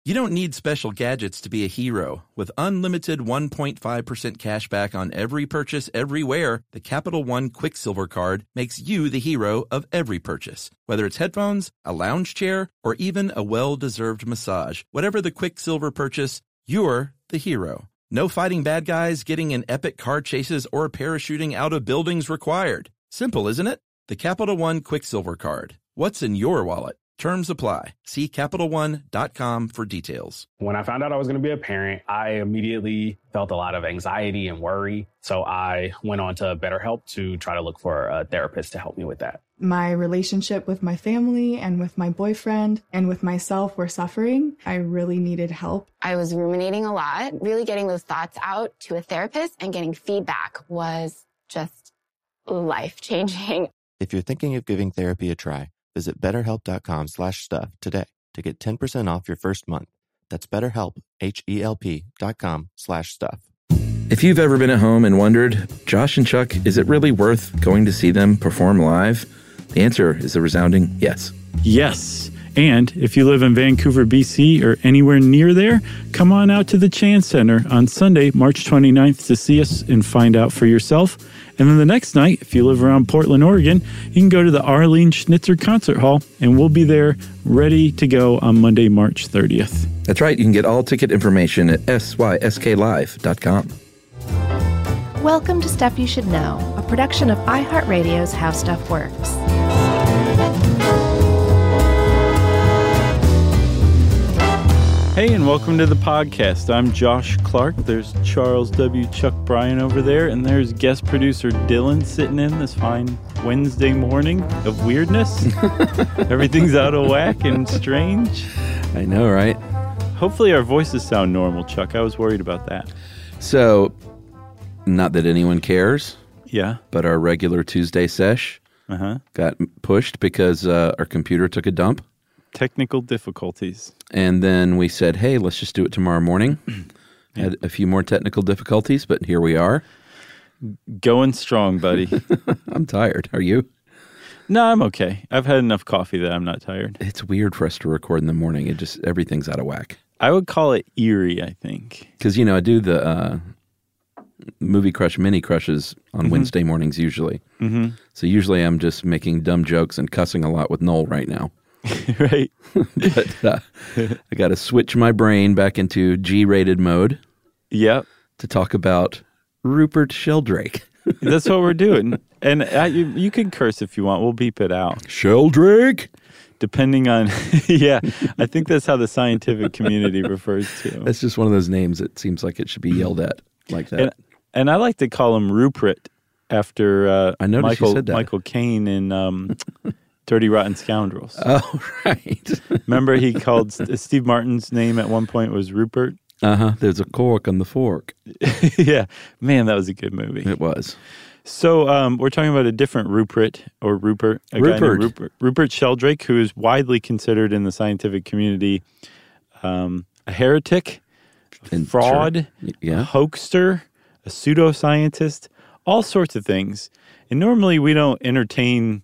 You don't need special gadgets to be a hero. With unlimited 1.5% cash back on every purchase everywhere, the Capital One Quicksilver Card makes you the hero of every purchase. Whether it's headphones, a lounge chair, or even a well-deserved massage, whatever the Quicksilver purchase, you're the hero. No fighting bad guys, getting in epic car chases, or parachuting out of buildings required. Simple, isn't it? The Capital One Quicksilver Card. What's in your wallet? Terms apply. See CapitalOne.com for details. When I found out I was going to be a parent, I immediately felt a lot of anxiety and worry. So I went on to BetterHelp to try to look for a therapist to help me with that. My relationship with my family and with my boyfriend and with myself were suffering. I really needed help. I was ruminating a lot. Really getting those thoughts out to a therapist and getting feedback was just life-changing. If you're thinking of giving therapy a try, visit BetterHelp.com/stuff today to get 10% off your first month. That's BetterHelp, HELP.com/stuff. If you've ever been at home and wondered, Josh and Chuck, is it really worth going to see them perform live? The answer is a resounding yes. Yes. And if you live in Vancouver, BC, or anywhere near there, come on out to the Chan Center on Sunday, March 29th to see us and find out for yourself. And then the next night, if you live around Portland, Oregon, you can go to the Arlene Schnitzer Concert Hall, and we'll be there ready to go on Monday, March 30th. That's right. You can get all ticket information at sysklive.com. Welcome to Stuff You Should Know, a production of iHeartRadio's How Stuff Works. Hey, and welcome to the podcast. I'm Josh Clark. There's Charles W. Chuck Bryan over there, and there's guest producer Dylan sitting in this fine Wednesday morning of weirdness. Everything's out of whack and strange. I know, right? Hopefully our voices sound normal, Chuck. I was worried about that. So, not that anyone cares. Yeah. But our regular Tuesday sesh got pushed because our computer took a dump. Technical difficulties. And then we said, hey, let's just do it tomorrow morning. Had a few more technical difficulties, but here we are. Going strong, buddy. I'm tired. Are you? No, I'm okay. I've had enough coffee that I'm not tired. It's weird for us to record in the morning. Everything's out of whack. I would call it eerie, I think. Because, I do the Movie Crush mini crushes on Wednesday mornings usually. Mm-hmm. So usually I'm just making dumb jokes and cussing a lot with Noel right now. Right. But I got to switch my brain back into G-rated mode. Yep. To talk about Rupert Sheldrake. That's what we're doing. And you can curse if you want. We'll beep it out. Sheldrake? Depending on, yeah, I think that's how the scientific community refers to him. That's just one of those names that seems like it should be yelled at like that. And I like to call him Rupert after I noticed you said that. Michael Caine in Dirty Rotten Scoundrels. Oh, right. Remember he called Steve Martin's name at one point was Rupert? There's a cork on the fork. Yeah. Man, that was a good movie. It was. So we're talking about a different Rupert. Guy named Rupert Sheldrake, who is widely considered in the scientific community a heretic, a fraud, a hoaxer, a pseudoscientist, all sorts of things. And normally we don't entertain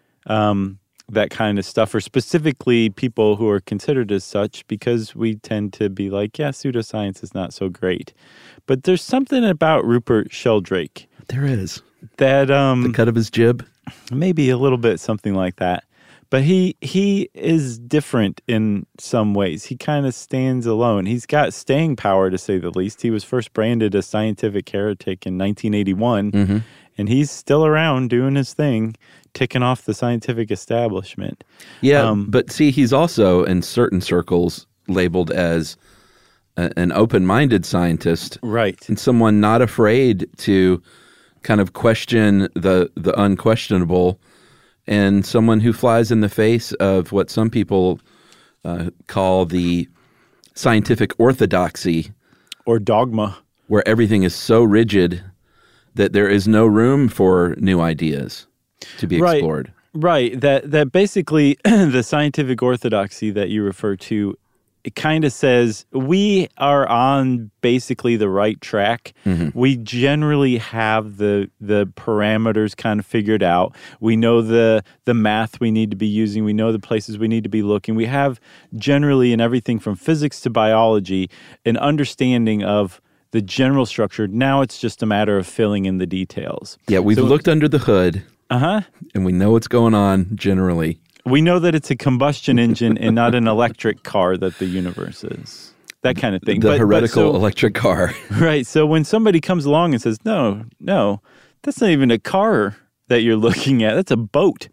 that kind of stuff, or specifically people who are considered as such, because we tend to be like, yeah, pseudoscience is not so great. But there's something about Rupert Sheldrake. There is. That the cut of his jib? Maybe a little bit, something like that. But he is different in some ways. He kind of stands alone. He's got staying power, to say the least. He was first branded a scientific heretic in 1981, and he's still around doing his thing, ticking off the scientific establishment. Yeah, but see, he's also in certain circles labeled as an open-minded scientist. Right. And someone not afraid to kind of question the unquestionable, and someone who flies in the face of what some people call the scientific orthodoxy. Or dogma. Where everything is so rigid that there is no room for new ideas to be explored. Right. That basically the scientific orthodoxy that you refer to it kind of says we are on basically the right track. Mm-hmm. We generally have the parameters kind of figured out. We know the math we need to be using. We know the places we need to be looking. We have generally in everything from physics to biology an understanding of the general structure. Now it's just a matter of filling in the details. Yeah, we've looked under the hood. Uh-huh. And we know what's going on generally. We know that it's a combustion engine and not an electric car that the universe is. That kind of thing. The heretical electric car. Right. So when somebody comes along and says, no, that's not even a car that you're looking at. That's a boat.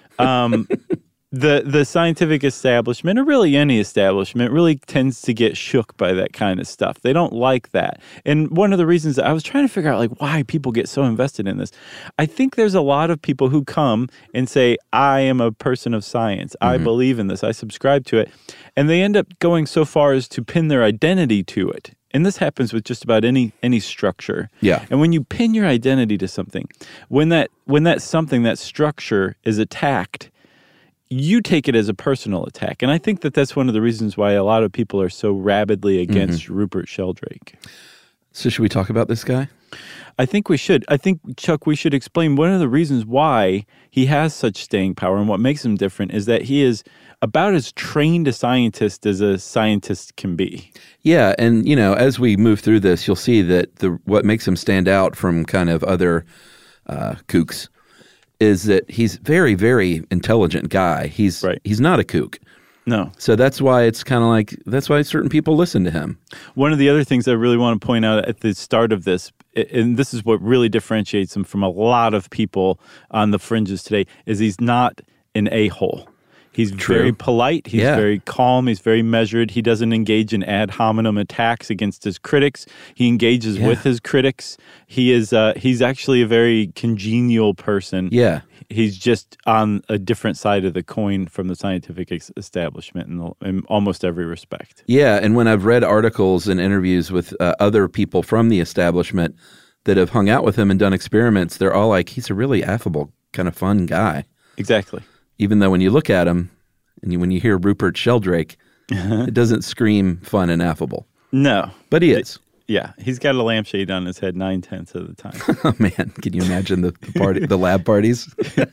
The scientific establishment, or really any establishment, really tends to get shook by that kind of stuff. They don't like that. And one of the reasons I was trying to figure out, like, why people get so invested in this, I think there's a lot of people who come and say, I am a person of science. Mm-hmm. I believe in this. I subscribe to it. And they end up going so far as to pin their identity to it. And this happens with just about any structure. Yeah. And when you pin your identity to something, when that something, that structure is attacked, you take it as a personal attack. And I think that that's one of the reasons why a lot of people are so rabidly against Rupert Sheldrake. So should we talk about this guy? I think we should. I think, Chuck, we should explain one of the reasons why he has such staying power and what makes him different is that he is about as trained a scientist as a scientist can be. Yeah, and, as we move through this, you'll see that what makes him stand out from kind of other kooks is that he's very, very intelligent guy. He's not a kook. No. So that's why that's why certain people listen to him. One of the other things I really want to point out at the start of this, and this is what really differentiates him from a lot of people on the fringes today, is he's not an a-hole. He's very polite. He's very calm. He's very measured. He doesn't engage in ad hominem attacks against his critics. He engages with his critics. He's actually a very congenial person. Yeah. He's just on a different side of the coin from the scientific establishment in almost every respect. Yeah, and when I've read articles and interviews with other people from the establishment that have hung out with him and done experiments, they're all like, he's a really affable, kind of fun guy. Exactly. Even though when you look at him and when you hear Rupert Sheldrake, it doesn't scream fun and affable. No. But he is. Yeah. He's got a lampshade on his head 9/10 of the time. Oh, man. Can you imagine the lab parties?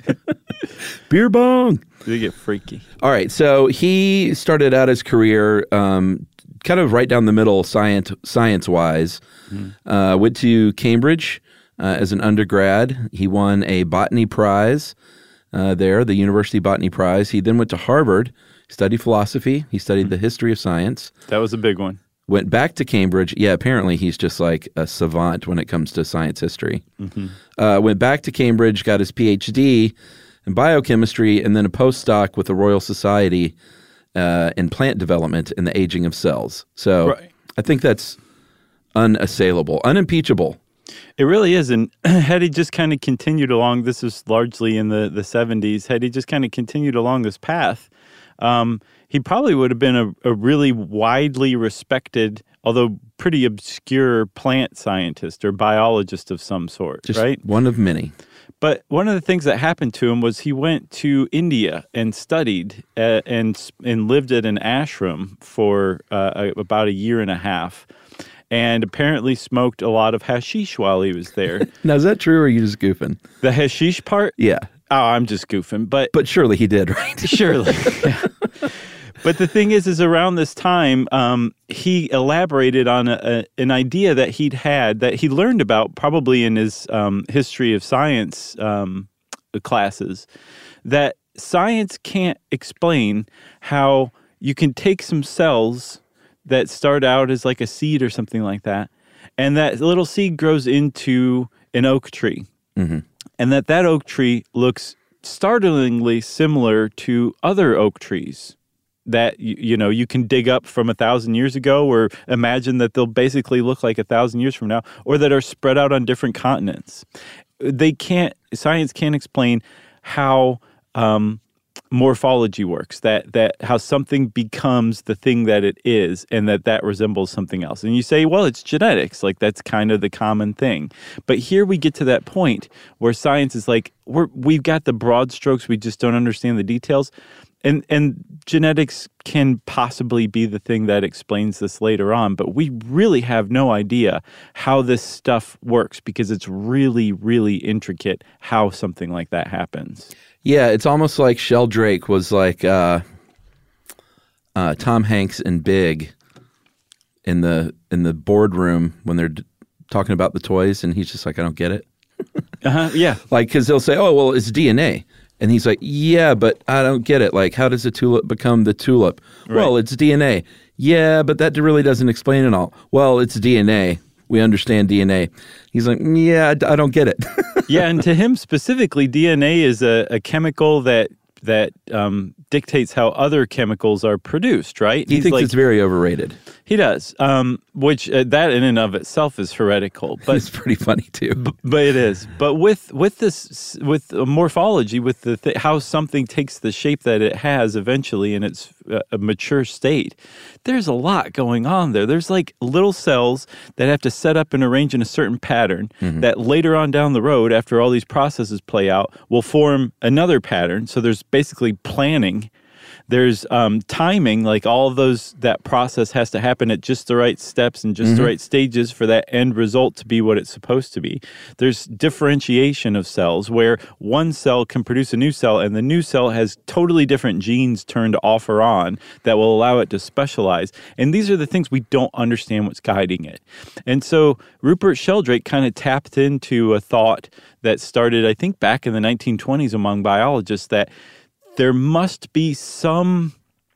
Beer bong. They get freaky. All right. So he started out his career kind of right down the middle science-wise. Went to Cambridge as an undergrad. He won a botany prize. The University Botany Prize. He then went to Harvard, studied philosophy. He studied the history of science. That was a big one. Went back to Cambridge. Yeah, apparently he's just like a savant when it comes to science history. Mm-hmm. Went back to Cambridge, got his PhD in biochemistry, and then a postdoc with the Royal Society in plant development and the aging of cells. So I think that's unassailable, unimpeachable. It really is. And had he just kind of continued along, this was largely in the 70s, had he just kind of continued along this path, he probably would have been a really widely respected, although pretty obscure plant scientist or biologist of some sort, just right? One of many. But one of the things that happened to him was he went to India and studied and lived at an ashram for about a year and a half. And apparently smoked a lot of hashish while he was there. Now, is that true, or are you just goofing? The hashish part? Yeah. Oh, I'm just goofing. But surely he did, right? Surely. Yeah. But the thing is around this time, he elaborated on an idea that he'd had, that he learned about probably in his history of science classes, that science can't explain how you can take some cells that start out as like a seed or something like that, and that little seed grows into an oak tree. Mm-hmm. And that oak tree looks startlingly similar to other oak trees that, you can dig up from 1,000 years ago, or imagine that they'll basically look like 1,000 years from now, or that are spread out on different continents. Science can't explain how morphology works, that how something becomes the thing that it is, and that resembles something else. And you say, well, it's genetics, like that's kind of the common thing. But here we get to that point where science is like, we've got the broad strokes, we just don't understand the details. And genetics can possibly be the thing that explains this later on, but we really have no idea how this stuff works because it's really, really intricate how something like that happens. Yeah, it's almost like Sheldrake was like Tom Hanks in Big in the boardroom when they're talking about the toys, and he's just like, I don't get it. Yeah. Like, because they'll say, oh, well, it's DNA. And he's like, yeah, but I don't get it. Like, how does a tulip become the tulip? Right. Well, it's DNA. Yeah, but that really doesn't explain it all. Well, it's DNA. We understand DNA. He's like, yeah, I don't get it. Yeah, and to him specifically, DNA is a chemical that dictates how other chemicals are produced, right? He thinks it's very overrated. He does, which that in and of itself is heretical. But it's pretty funny too. But it is. But with morphology, with how something takes the shape that it has eventually in its a mature state, there's a lot going on there. There's like little cells that have to set up and arrange in a certain pattern that later on down the road, after all these processes play out, will form another pattern. So there's basically planning. There's timing, like all of that process has to happen at just the right steps and just the right stages for that end result to be what it's supposed to be. There's differentiation of cells where one cell can produce a new cell and the new cell has totally different genes turned off or on that will allow it to specialize. And these are the things we don't understand what's guiding it. And so Rupert Sheldrake kind of tapped into a thought that started, I think, back in the 1920s among biologists that there must be some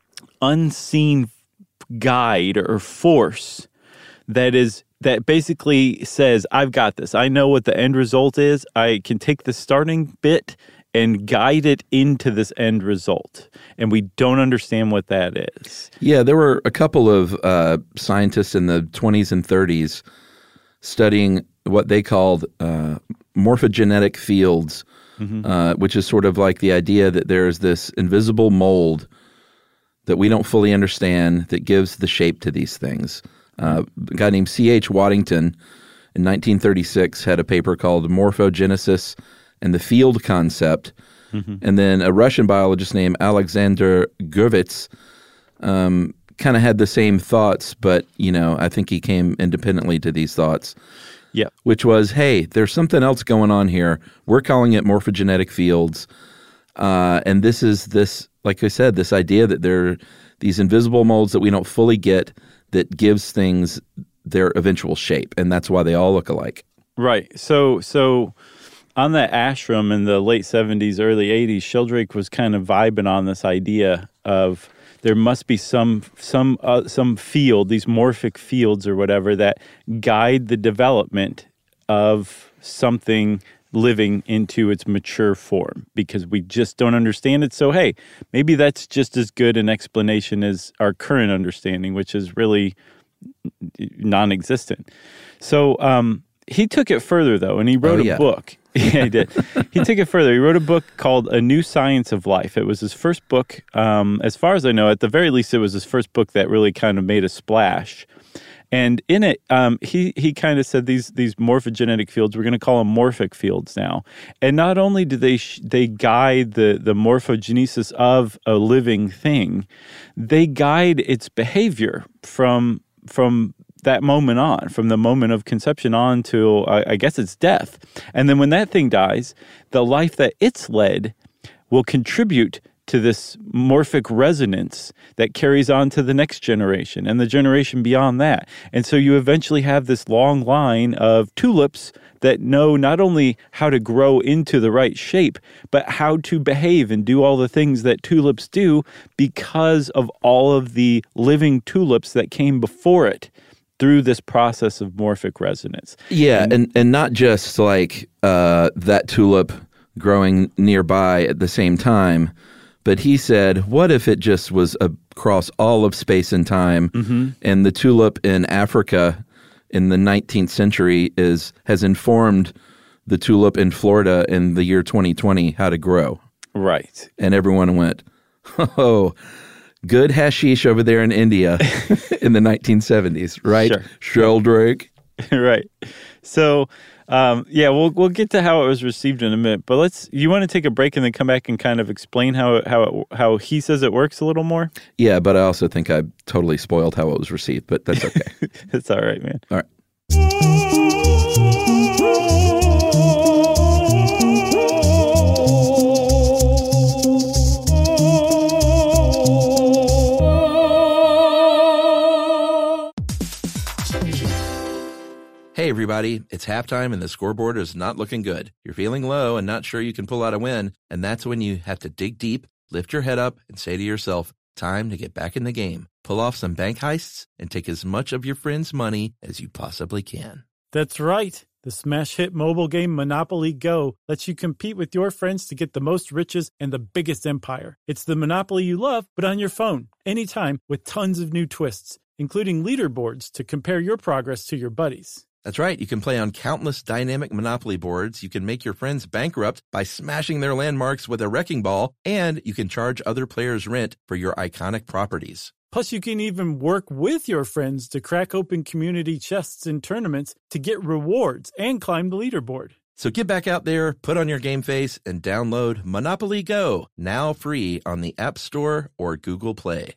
unseen guide or force that basically says, I've got this. I know what the end result is. I can take the starting bit and guide it into this end result. And we don't understand what that is. Yeah, there were a couple of scientists in the 20s and 30s studying what they called morphogenetic fields, which is sort of like the idea that there's this invisible mold that we don't fully understand that gives the shape to these things. A guy named C.H. Waddington in 1936 had a paper called Morphogenesis and the Field Concept. And then a Russian biologist named Alexander Gurvits kind of had the same thoughts, but, I think he came independently to these thoughts. Yeah, which was, hey, there's something else going on here. We're calling it morphogenetic fields. And this is, like I said, this idea that there are these invisible molds that we don't fully get that gives things their eventual shape. And that's why they all look alike. Right. So on that ashram in the late 70s, early 80s, Sheldrake was kind of vibing on this idea of there must be some field, these morphic fields or whatever, that guide the development of something living into its mature form because we just don't understand it. So, hey, maybe that's just as good an explanation as our current understanding, which is really non-existent. So he took it further, though, and he wrote a book. Yeah, he did. He took it further. He wrote a book called A New Science of Life. It was his first book. As far as I know, at the very least, it was his first book that really kind of made a splash. And in it, he kind of said these morphogenetic fields, we're going to call them morphic fields now. And not only do they guide the morphogenesis of a living thing, they guide its behavior from that moment on, from the moment of conception on to, I guess it's death. And then when that thing dies, the life that it's led will contribute to this morphic resonance that carries on to the next generation and the generation beyond that. And so you eventually have this long line of tulips that know not only how to grow into the right shape, but how to behave and do all the things that tulips do because of all of the living tulips that came before it through this process of morphic resonance. Yeah, and not just like that tulip growing nearby at the same time, but he said, what if it just was across all of space and time, and the tulip in Africa in the 19th century has informed the tulip in Florida in the year 2020 how to grow. Right. And everyone went, oh, good hashish over there in India in the 1970s, right? Sure. Sheldrake. Right. So, we'll get to how it was received in a minute. But you want to take a break and then come back and kind of explain how he says it works a little more? Yeah, but I also think I totally spoiled how it was received, but that's okay. It's all right, man. All right. Hey, everybody, it's halftime and the scoreboard is not looking good. You're feeling low and not sure you can pull out a win, and that's when you have to dig deep, lift your head up, and say to yourself, time to get back in the game. Pull off some bank heists and take as much of your friends' money as you possibly can. That's right. The smash hit mobile game Monopoly Go lets you compete with your friends to get the most riches and the biggest empire. It's the Monopoly you love, but on your phone, anytime, with tons of new twists, including leaderboards to compare your progress to your buddies. That's right. You can play on countless dynamic Monopoly boards. You can make your friends bankrupt by smashing their landmarks with a wrecking ball, and you can charge other players rent for your iconic properties. Plus, you can even work with your friends to crack open community chests in tournaments to get rewards and climb the leaderboard. So get back out there, put on your game face, and download Monopoly Go, now free on the App Store or Google Play.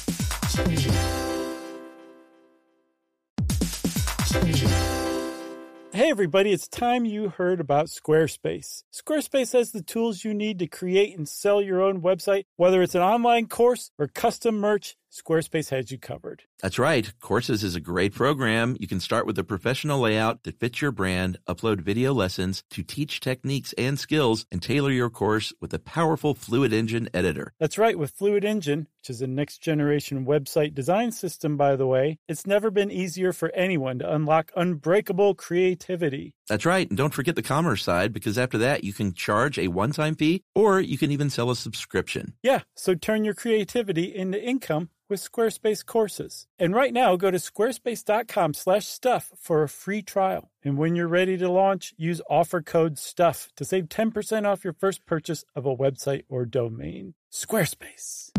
Hey everybody, it's time you heard about Squarespace. Squarespace has the tools you need to create and sell your own website. Whether it's an online course or custom merch, Squarespace has you covered. That's right. Courses is a great program. You can start with a professional layout that fits your brand, upload video lessons to teach techniques and skills, and tailor your course with a powerful Fluid Engine editor. That's right. With Fluid Engine, which is a next-generation website design system, by the way, it's never been easier for anyone to unlock unbreakable creativity. That's right. And don't forget the commerce side, because after that, you can charge a one-time fee, or you can even sell a subscription. Yeah, so turn your creativity into income with Squarespace courses. And right now, go to squarespace.com/stuff for a free trial. And when you're ready to launch, use offer code STUFF to save 10% off your first purchase of a website or domain. Squarespace.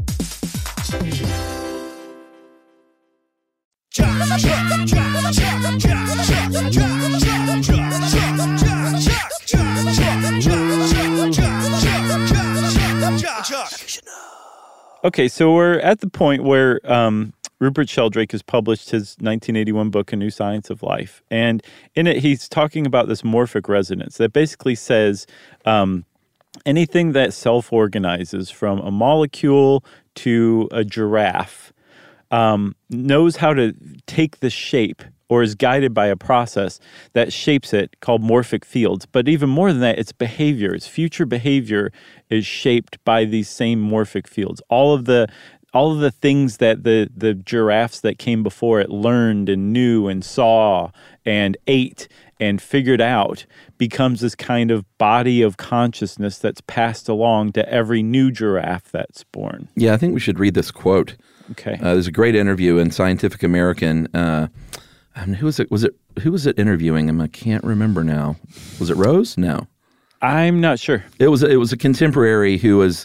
Okay, so we're at the point where Rupert Sheldrake has published his 1981 book, A New Science of Life. And in it, he's talking about this morphic resonance that basically says anything that self-organizes from a molecule to a giraffe knows how to take the shape or is guided by a process that shapes it called morphic fields. But even more than that, its behavior, its future behavior is shaped by these same morphic fields. All of the things that the giraffes that came before it learned and knew and saw and ate and figured out becomes this kind of body of consciousness that's passed along to every new giraffe that's born. Yeah, I think we should read this quote. Okay. There's a great interview in Scientific American. Who was it interviewing him? I can't remember now. Was it Rose? No. I'm not sure. It was a contemporary who was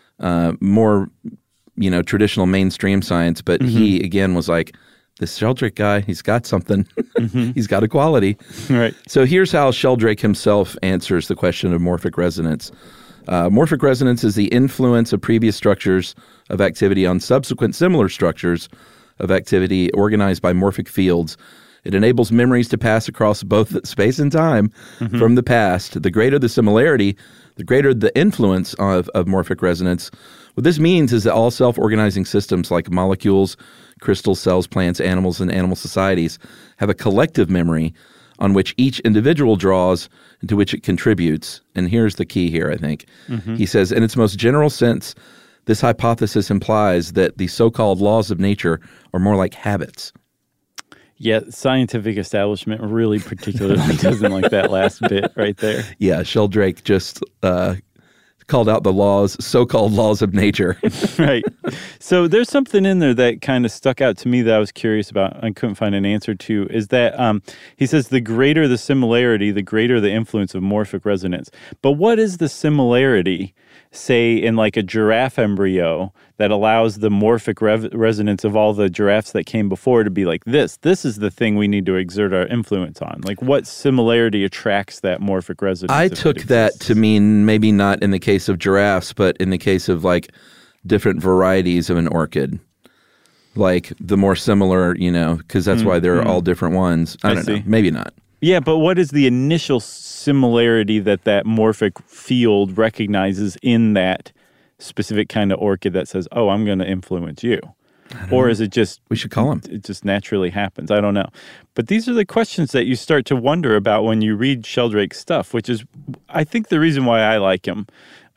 more, traditional mainstream science, but he again was like, this Sheldrake guy, he's got something. He's got a quality. Right. So here's how Sheldrake himself answers the question of morphic resonance. Morphic resonance is the influence of previous structures of activity on subsequent similar structures of activity organized by morphic fields. It enables memories to pass across both space and time from the past. The greater the similarity, the greater the influence of morphic resonance. What this means is that all self-organizing systems like molecules, crystals, cells, plants, animals, and animal societies have a collective memory on which each individual draws and to which it contributes. And here's the key here, I think. He says, in its most general sense, this hypothesis implies that the so-called laws of nature are more like habits. Yeah, scientific establishment really particularly doesn't like that last bit right there. Yeah, Sheldrake just called out the laws, so-called laws of nature. Right. So there's something in there that kind of stuck out to me that I was curious about. I couldn't find an answer to, is that he says the greater the similarity, the greater the influence of morphic resonance. But what is the similarity, say, in like a giraffe embryo that allows the morphic resonance of all the giraffes that came before to be like this? This is the thing we need to exert our influence on. Like, what similarity attracts that morphic resonance? I took that to mean maybe not in the case of giraffes, but in the case of like different varieties of an orchid. Like the more similar, because that's why they're all different ones. I don't know. Maybe not. Yeah, but what is the initial similarity that morphic field recognizes in that specific kind of orchid that says, oh, I'm going to influence you? Or is it just... We should call him. It just naturally happens. I don't know. But these are the questions that you start to wonder about when you read Sheldrake's stuff, which is, I think, the reason why I like him.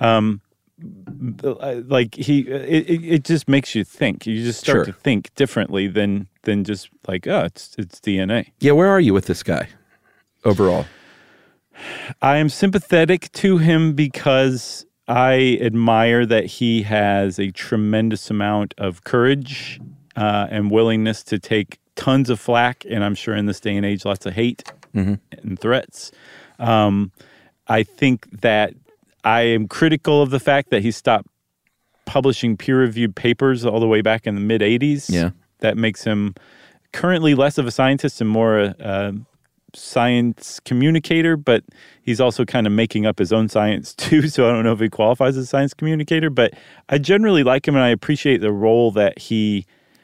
It just makes you think. You just start to think differently than just like, oh, it's DNA. Yeah, where are you with this guy overall? I am sympathetic to him because I admire that he has a tremendous amount of courage and willingness to take tons of flack, and I'm sure in this day and age, lots of hate and threats. I think that I am critical of the fact that he stopped publishing peer-reviewed papers all the way back in the mid-'80s. Yeah. That makes him currently less of a scientist and more a science communicator, but he's also kind of making up his own science too, so I don't know if he qualifies as a science communicator, but I generally like him and I appreciate the role that he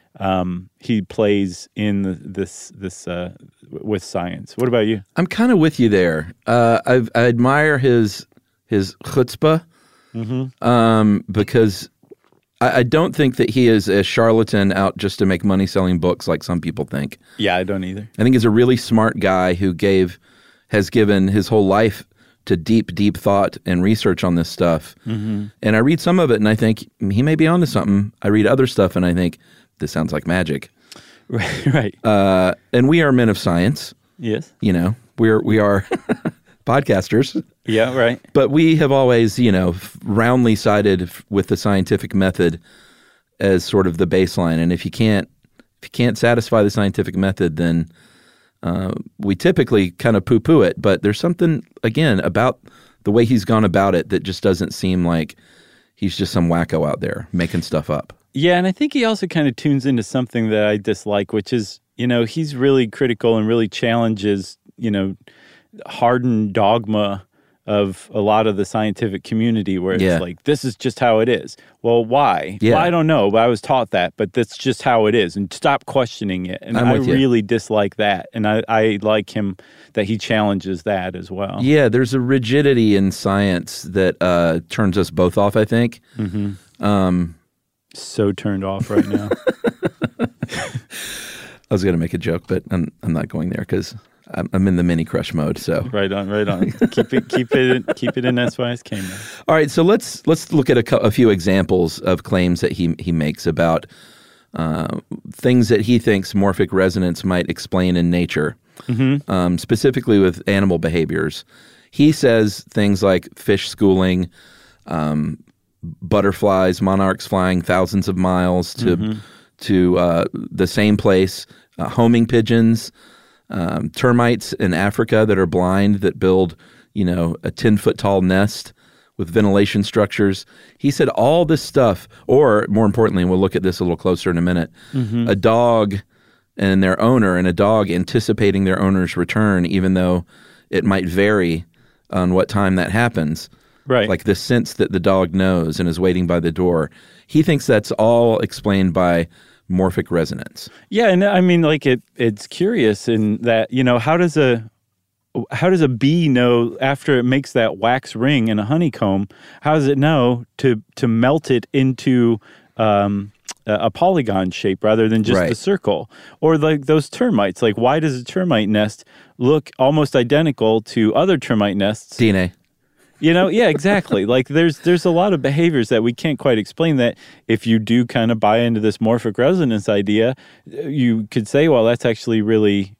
plays in this with science. What about you? I'm kind of with you there. I admire his chutzpah because I don't think that he is a charlatan out just to make money selling books like some people think. Yeah, I don't either. I think he's a really smart guy who has given his whole life to deep, deep thought and research on this stuff. And I read some of it and I think he may be onto something. I read other stuff and I think this sounds like magic. Right. And we are men of science. Yes. We are podcasters. Yeah, right. But we have always, roundly sided with the scientific method as sort of the baseline. And if you can't satisfy the scientific method, then we typically kind of poo-poo it. But there's something, again, about the way he's gone about it that just doesn't seem like he's just some wacko out there making stuff up. Yeah, and I think he also kind of tunes into something that I dislike, which is, he's really critical and really challenges, hardened dogma of a lot of the scientific community where it's like, this is just how it is. Well, why? Yeah. Well, I don't know, but I was taught that, but that's just how it is. And stop questioning it. And I really dislike that. And I like him that he challenges that as well. Yeah, there's a rigidity in science that turns us both off, I think. So turned off right now. I was going to make a joke, but I'm not going there because I'm in the mini crush mode. So right on. keep it in SYSK mode. All right, so let's look at a few examples of claims that he makes about things that he thinks morphic resonance might explain in nature, specifically with animal behaviors. He says things like fish schooling, butterflies, monarchs flying thousands of miles to the same place, homing pigeons. Termites in Africa that are blind that build, a 10-foot tall nest with ventilation structures. He said all this stuff, or more importantly, and we'll look at this a little closer in a minute, a dog and their owner and a dog anticipating their owner's return, even though it might vary on what time that happens. Right. Like the sense that the dog knows and is waiting by the door. He thinks that's all explained by morphic resonance. Yeah, and I mean, like it's curious in that, how does a bee know after it makes that wax ring in a honeycomb? How does it know to melt it into a polygon shape rather than just the circle? Or like those termites, like why does a termite nest look almost identical to other termite nests? DNA. Yeah, exactly. Like there's a lot of behaviors that we can't quite explain that if you do kind of buy into this morphic resonance idea, you could say, well, that's actually really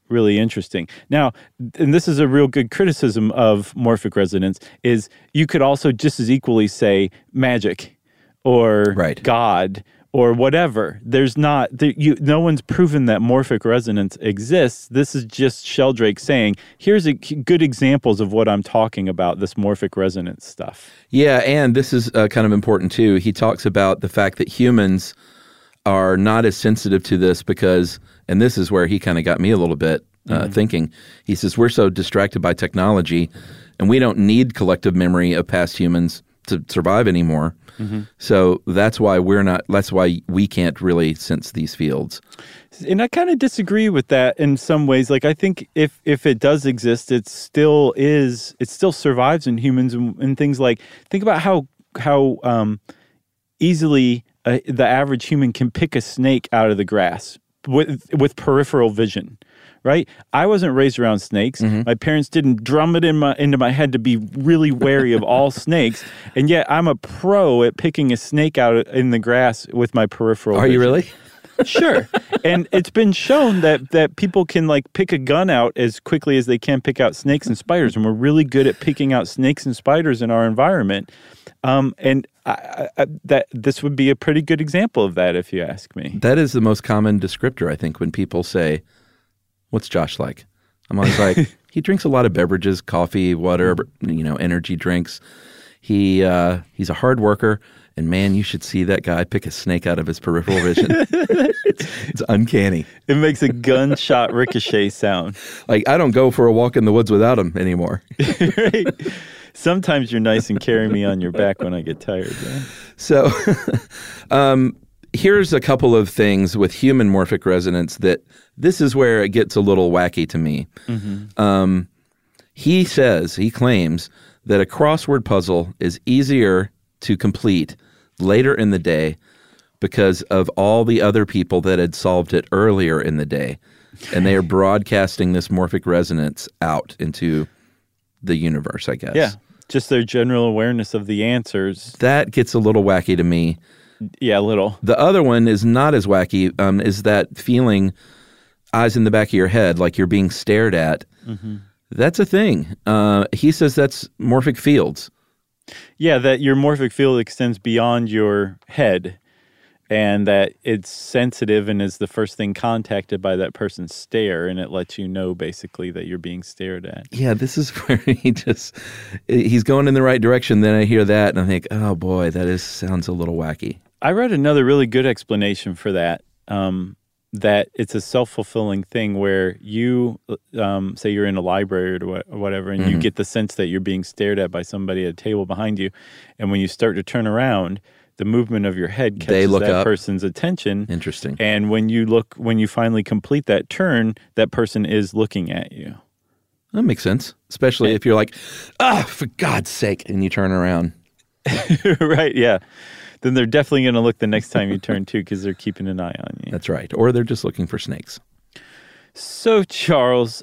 really interesting. Now, and this is a real good criticism of morphic resonance, is you could also just as equally say magic or God or whatever. There's not, no one's proven that morphic resonance exists. This is just Sheldrake saying, here's good examples of what I'm talking about, this morphic resonance stuff. Yeah, and this is kind of important too. He talks about the fact that humans are not as sensitive to this because, and this is where he kind of got me a little bit thinking. He says, we're so distracted by technology and we don't need collective memory of past humans to survive anymore. Mm-hmm. So that's why we can't really sense these fields. And I kind of disagree with that in some ways. Like, I think if it does exist, it still survives in humans and things like, think about how easily the average human can pick a snake out of the grass with peripheral vision. Right? I wasn't raised around snakes. Mm-hmm. My parents didn't drum it into my head to be really wary of all snakes. And yet I'm a pro at picking a snake out in the grass with my peripheral vision. Are you really? Sure. And it's been shown that people can like pick a gun out as quickly as they can pick out snakes and spiders. And we're really good at picking out snakes and spiders in our environment. And this would be a pretty good example of that, if you ask me. That is the most common descriptor, I think, when people say, what's Josh like? I'm always like, he drinks a lot of beverages, coffee, water, energy drinks. He's a hard worker, and man, you should see that guy pick a snake out of his peripheral vision. It's uncanny. It makes a gunshot ricochet sound. Like, I don't go for a walk in the woods without him anymore. Right? Sometimes you're nice and carry me on your back when I get tired. Man. So, here's a couple of things with human morphic resonance that this is where it gets a little wacky to me. Mm-hmm. He claims that a crossword puzzle is easier to complete later in the day because of all the other people that had solved it earlier in the day. And they are broadcasting this morphic resonance out into the universe, I guess. Yeah, just their general awareness of the answers. That gets a little wacky to me. Yeah, a little. The other one is not as wacky, is that feeling eyes in the back of your head, like you're being stared at. Mm-hmm. That's a thing. He says that's morphic fields. Yeah, that your morphic field extends beyond your head and that it's sensitive and is the first thing contacted by that person's stare, and it lets you know basically that you're being stared at. Yeah, this is where he's going in the right direction. Then I hear that and I think, oh boy, sounds a little wacky. I read another really good explanation for that, that it's a self-fulfilling thing where you, say you're in a library or whatever, and you get the sense that you're being stared at by somebody at a table behind you. And when you start to turn around, the movement of your head catches that person's attention. Interesting. And when you finally complete that turn, that person is looking at you. That makes sense, especially if you're like, for God's sake, and you turn around. Right, yeah. Then they're definitely going to look the next time you turn too, because they're keeping an eye on you. That's right. Or they're just looking for snakes. So, Charles,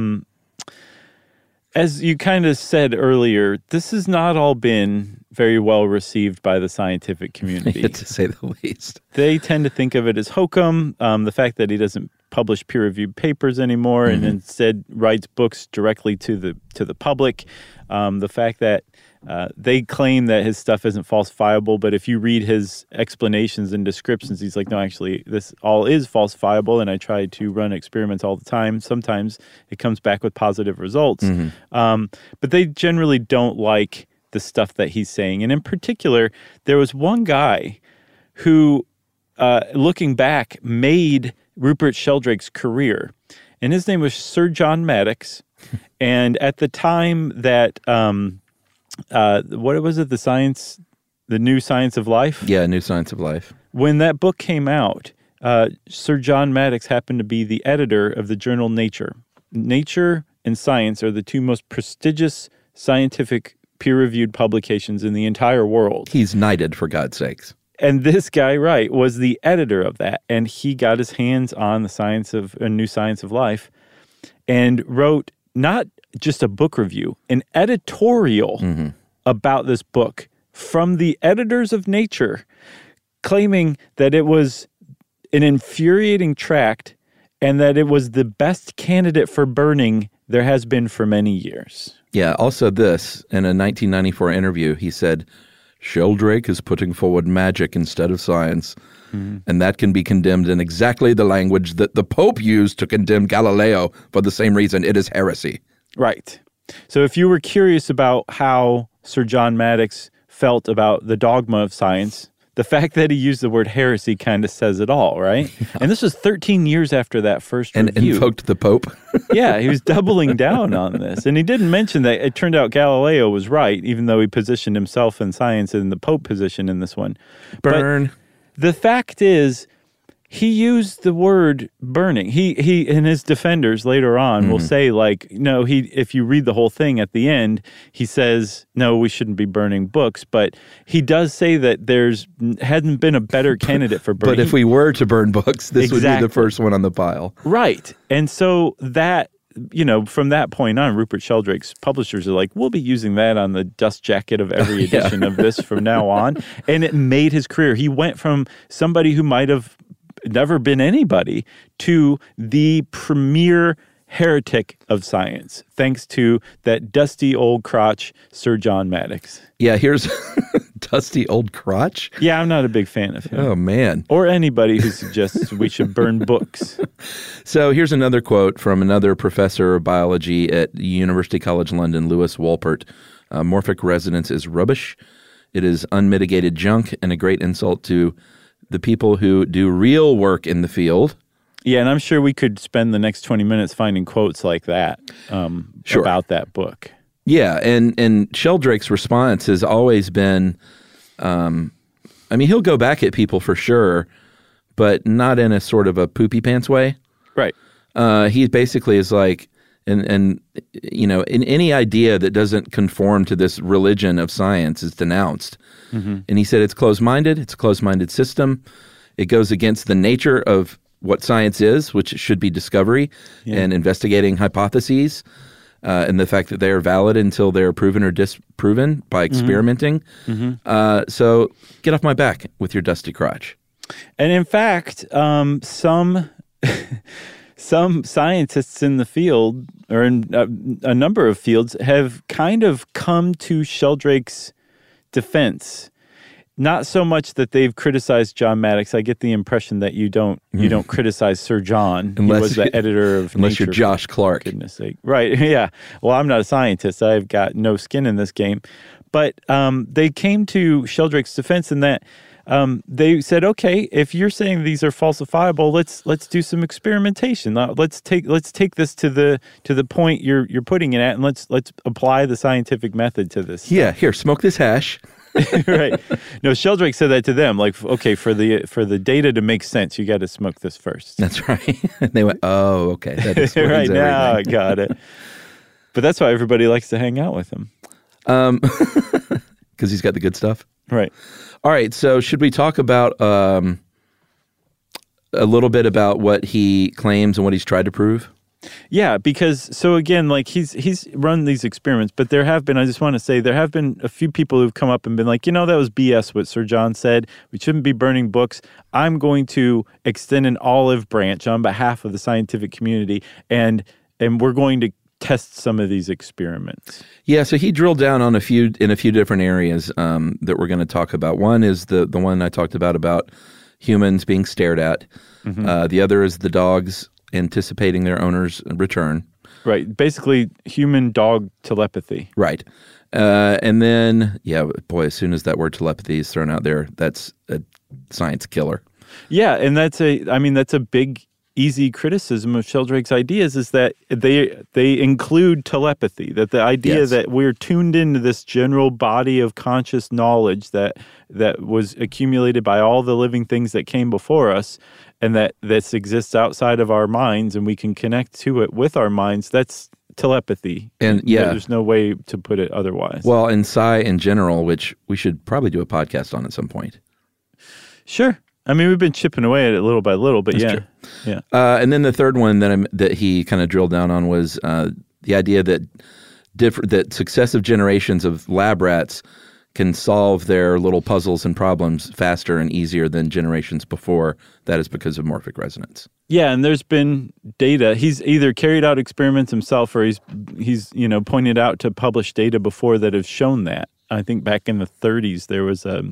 as you kind of said earlier, this has not all been very well received by the scientific community. To say the least. They tend to think of it as hokum, the fact that he doesn't publish peer-reviewed papers anymore and instead writes books directly to the public, the fact that they claim that his stuff isn't falsifiable, but if you read his explanations and descriptions, he's like, no, actually, this all is falsifiable, and I try to run experiments all the time. Sometimes it comes back with positive results. Mm-hmm. But they generally don't like the stuff that he's saying. And in particular, there was one guy who, looking back, made Rupert Sheldrake's career. And his name was Sir John Maddox. And at the time that... what was it? The New Science of Life? Yeah, New Science of Life. When that book came out, Sir John Maddox happened to be the editor of the journal Nature. Nature and Science are the two most prestigious scientific peer-reviewed publications in the entire world. He's knighted, for God's sakes. And this guy, right, was the editor of that, and he got his hands on the New Science of Life and wrote not just a book review, an editorial about this book from the editors of Nature, claiming that it was an infuriating tract and that it was the best candidate for burning there has been for many years. Yeah, also this, in a 1994 interview, he said, Sheldrake is putting forward magic instead of science, and that can be condemned in exactly the language that the Pope used to condemn Galileo for the same reason. It is heresy. Right. So if you were curious about how Sir John Maddox felt about the dogma of science, the fact that he used the word heresy kind of says it all, right? And this was 13 years after that first review. And invoked the Pope. Yeah, he was doubling down on this. And he didn't mention that it turned out Galileo was right, even though he positioned himself in science in the Pope position in this one. Burn. But the fact is, he used the word burning. He in his defenders later on will say, like, no, if you read the whole thing at the end, he says, no, we shouldn't be burning books. But he does say that hadn't been a better candidate for burning. But if we were to burn books, this would be the first one on the pile. Right. And so that, from that point on, Rupert Sheldrake's publishers are like, we'll be using that on the dust jacket of every edition of this from now on. And it made his career. He went from somebody who might have never been anybody to the premier heretic of science, thanks to that dusty old crotch, Sir John Maddox. Yeah, here's dusty old crotch. Yeah, I'm not a big fan of him. Oh, man. Or anybody who suggests we should burn books. So here's another quote from another professor of biology at University College London, Lewis Wolpert. Morphic resonance is rubbish. It is unmitigated junk and a great insult to the people who do real work in the field. Yeah, and I'm sure we could spend the next 20 minutes finding quotes like that about that book. Yeah, and Sheldrake's response has always been, he'll go back at people for sure, but not in a sort of a poopy pants way. Right. He basically is like, in any idea that doesn't conform to this religion of science is denounced. And he said it's closed-minded. It's a closed-minded system. It goes against the nature of what science is, which should be discovery and investigating hypotheses, and the fact that they are valid until they're proven or disproven by experimenting. So get off my back with your dusty crotch. And in fact, some scientists in the field, or in a number of fields, have kind of come to Sheldrake's defense. Not so much that they've criticized John Maddox. I get the impression that you don't criticize Sir John. He was the editor of unless Nature. You're Josh Clark. For goodness sake. Right, yeah. Well, I'm not a scientist. I've got no skin in this game. But they came to Sheldrake's defense in that they said, okay, if you're saying these are falsifiable, let's do some experimentation. Let's take this to the point you're putting it at, and let's apply the scientific method to this. Yeah, here, smoke this hash. Right. No, Sheldrake said that to them, like, okay, for the data to make sense, you got to smoke this first. That's right. And they went, oh, okay. That explains right, everything. now I got it. But that's why everybody likes to hang out with him. Because he's got the good stuff. Right. All right. So should we talk about a little bit about what he claims and what he's tried to prove? Yeah, because so again, like he's run these experiments, but there have been a few people who've come up and been like, that was BS what Sir John said. We shouldn't be burning books. I'm going to extend an olive branch on behalf of the scientific community, and we're going to test some of these experiments. Yeah, so he drilled down on a few different areas that we're going to talk about. One is the one I talked about humans being stared at. The other is the dogs anticipating their owner's return. Right. Basically, human-dog telepathy. Right. And then, as soon as that word telepathy is thrown out there, that's a science killer. Yeah, and that's a big, easy criticism of Sheldrake's ideas is that they include telepathy, that the idea that we're tuned into this general body of conscious knowledge that was accumulated by all the living things that came before us, and that this exists outside of our minds, and we can connect to it with our minds. That's telepathy. And there's no way to put it otherwise. Well, and psi in general, which we should probably do a podcast on at some point. Sure. I mean, we've been chipping away at it little by little, but That's true. Yeah. And then the third one that he kind of drilled down on was the idea that successive generations of lab rats can solve their little puzzles and problems faster and easier than generations before. That is because of morphic resonance. Yeah, and there's been data. He's either carried out experiments himself or he's pointed out to published data before that have shown that. I think back in the 30s there was a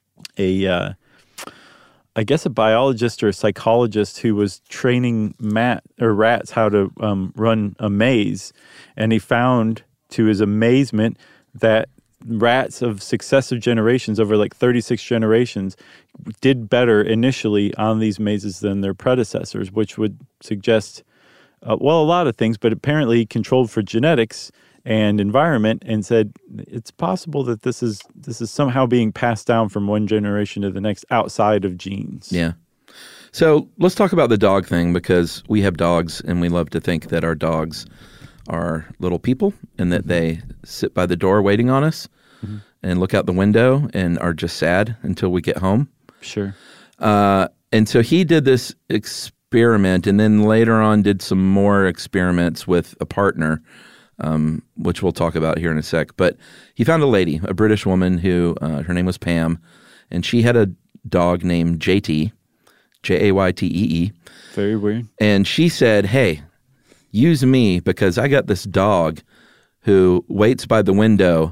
biologist or a psychologist who was training rats how to run a maze, and he found, to his amazement, that rats of successive generations, over like 36 generations, did better initially on these mazes than their predecessors, which would suggest, a lot of things, but apparently controlled for genetics and environment, and said it's possible that this is somehow being passed down from one generation to the next outside of genes. Yeah. So let's talk about the dog thing, because we have dogs and we love to think that our dogs are little people and that they sit by the door waiting on us and look out the window and are just sad until we get home. Sure. And so he did this experiment, and then later on did some more experiments with a partner, which we'll talk about here in a sec. But he found a lady, a British woman who, her name was Pam, and she had a dog named JT, Jaytee. Very weird. And she said, hey, use me because I got this dog who waits by the window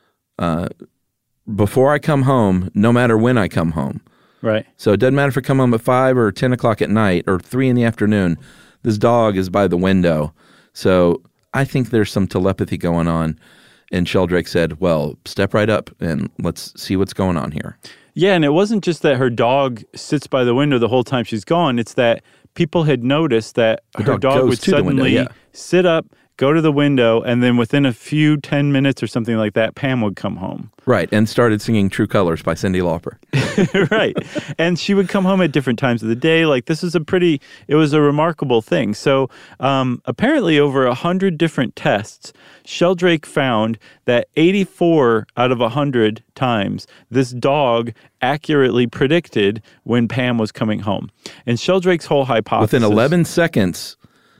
before I come home, no matter when I come home. Right. So it doesn't matter if I come home at 5 or 10 o'clock at night or 3 in the afternoon. This dog is by the window. So I think there's some telepathy going on. And Sheldrake said, well, step right up and let's see what's going on here. Yeah, and it wasn't just that her dog sits by the window the whole time she's gone. It's that people had noticed that her dog would suddenly sit up, go to the window, and then within a few 10 minutes or something like that, Pam would come home. Right, and started singing True Colors by Cyndi Lauper. Right. And she would come home at different times of the day. Like, this is it was a remarkable thing. So apparently over 100 different tests, Sheldrake found that 84 out of 100 times, this dog accurately predicted when Pam was coming home. And Sheldrake's whole hypothesis... Within 11 seconds...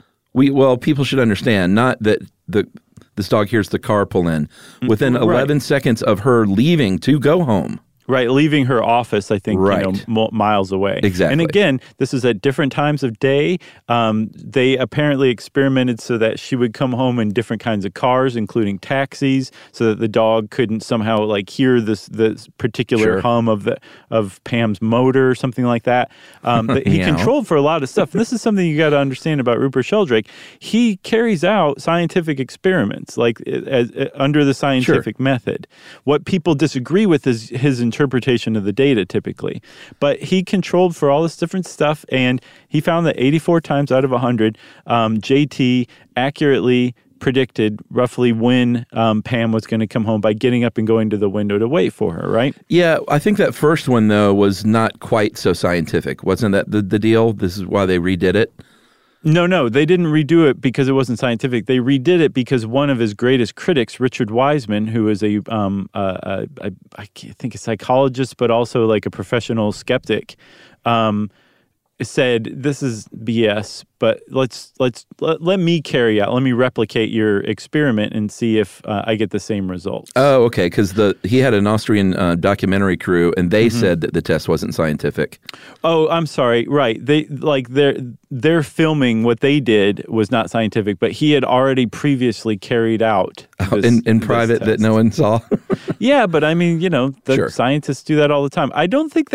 people should understand, not that this dog hears the car pull in. Within 11 seconds of her leaving to go home. Right, leaving her office, I think, miles away. Exactly. And again, this is at different times of day. They apparently experimented so that she would come home in different kinds of cars, including taxis, so that the dog couldn't somehow like hear this particular hum of Pam's motor or something like that. But he controlled for a lot of stuff. And this is something you got to understand about Rupert Sheldrake. He carries out scientific experiments, like under the scientific method. What people disagree with is his interpretation of the data typically. But he controlled for all this different stuff, and he found that 84 times out of 100, JT accurately predicted roughly when Pam was going to come home by getting up and going to the window to wait for her, right? Yeah, I think that first one, though, was not quite so scientific. Wasn't that the deal? This is why they redid it? No, they didn't redo it because it wasn't scientific. They redid it because one of his greatest critics, Richard Wiseman, who is I think a psychologist, but also like a professional skeptic, said, this is BS, but let me carry out, let me replicate your experiment and see if I get the same results. Oh, okay, because he had an Austrian documentary crew, and they said that the test wasn't scientific. Oh, I'm sorry. Right. Their filming, what they did was not scientific, but he had already previously carried out in private that no one saw. Yeah, but I mean, scientists do that all the time. I don't think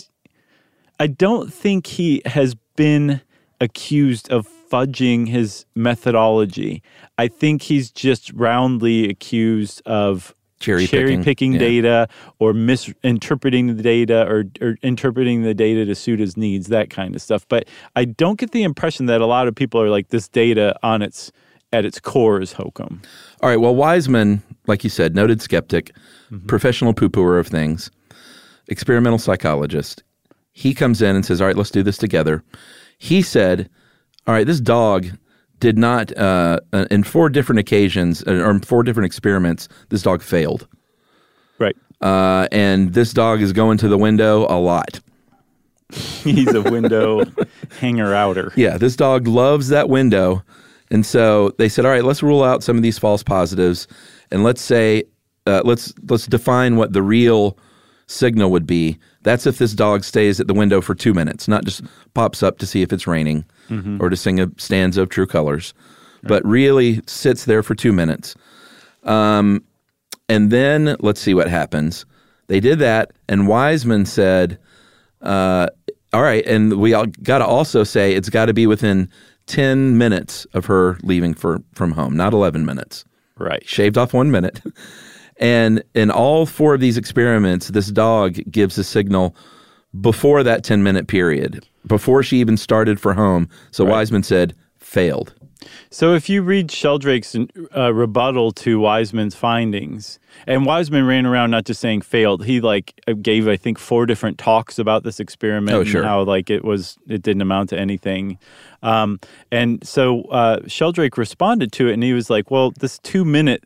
he has been accused of fudging his methodology. I think he's just roundly accused of cherry picking data or misinterpreting the data or interpreting the data to suit his needs, that kind of stuff. But I don't get the impression that a lot of people are like, this data at its core is hokum. All right, well, Wiseman, like you said, noted skeptic, professional poo-pooer of things, experimental psychologist. He comes in and says, all right, let's do this together. He said, all right, this dog did not, in 4 different occasions, or 4 different experiments, this dog failed. Right. And this dog is going to the window a lot. He's a window hanger-outer. Yeah, this dog loves that window. And so they said, all right, let's rule out some of these false positives. And let's say let's define what the real signal would be. That's if this dog stays at the window for 2 minutes, not just pops up to see if it's raining or to sing a stanza of True Colors, but really sits there for 2 minutes. And then let's see what happens. They did that, and Wiseman said, all right, and we got to also say it's got to be within 10 minutes of her leaving from home, not 11 minutes. Right. Shaved off 1 minute. And in all 4 of these experiments, this dog gives a signal before that 10-minute period, before she even started for home. So Wiseman said, failed. So if you read Sheldrake's rebuttal to Wiseman's findings, and Wiseman ran around not just saying failed, he gave, I think, 4 different talks about this experiment and how it didn't amount to anything. And so Sheldrake responded to it, and he was like, well, this 2-minute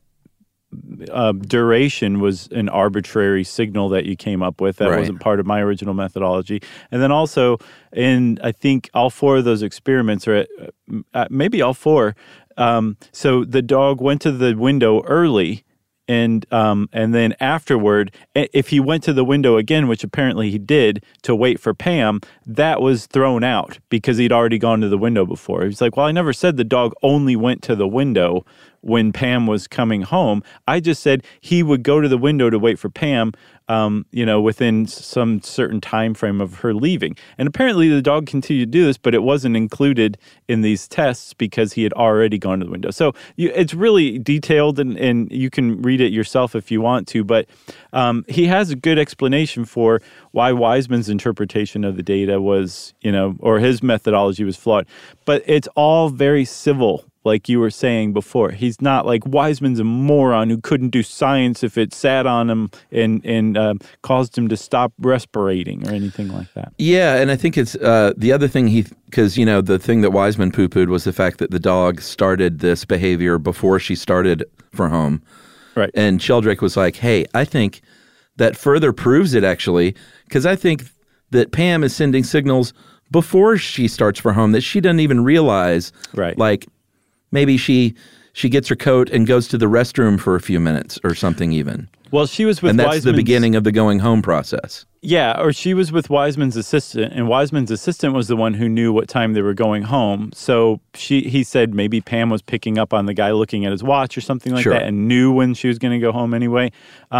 duration was an arbitrary signal that you came up with. That wasn't part of my original methodology. And then also in, I think, all 4 of those experiments, or maybe all 4, so the dog went to the window early, and then afterward, if he went to the window again, which apparently he did, to wait for Pam, that was thrown out because he'd already gone to the window before. He was like, well, I never said the dog only went to the window when Pam was coming home. I just said he would go to the window to wait for Pam, within some certain time frame of her leaving. And apparently the dog continued to do this, but it wasn't included in these tests because he had already gone to the window. So it's really detailed, and you can read it yourself if you want to, but he has a good explanation for why Wiseman's interpretation of the data was, or his methodology was flawed. But it's all very civil. Like you were saying before, he's not like Wiseman's a moron who couldn't do science if it sat on him and caused him to stop respirating or anything like that. Yeah, and I think it's the other thing because the thing that Wiseman poo-pooed was the fact that the dog started this behavior before she started for home. Right. And Sheldrake was like, hey, I think that further proves it actually, because I think that Pam is sending signals before she starts for home that she doesn't even realize. Right. Like, maybe she gets her coat and goes to the restroom for a few minutes or something even. Well, she was with Wiseman's... And that's the Wiseman's... beginning of the going home process. Yeah, or she was with Wiseman's assistant, and Wiseman's assistant was the one who knew what time they were going home. So he said maybe Pam was picking up on the guy looking at his watch or something like that and knew when she was going to go home anyway.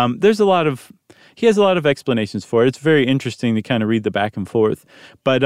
He has a lot of explanations for it. It's very interesting to kind of read the back and forth. But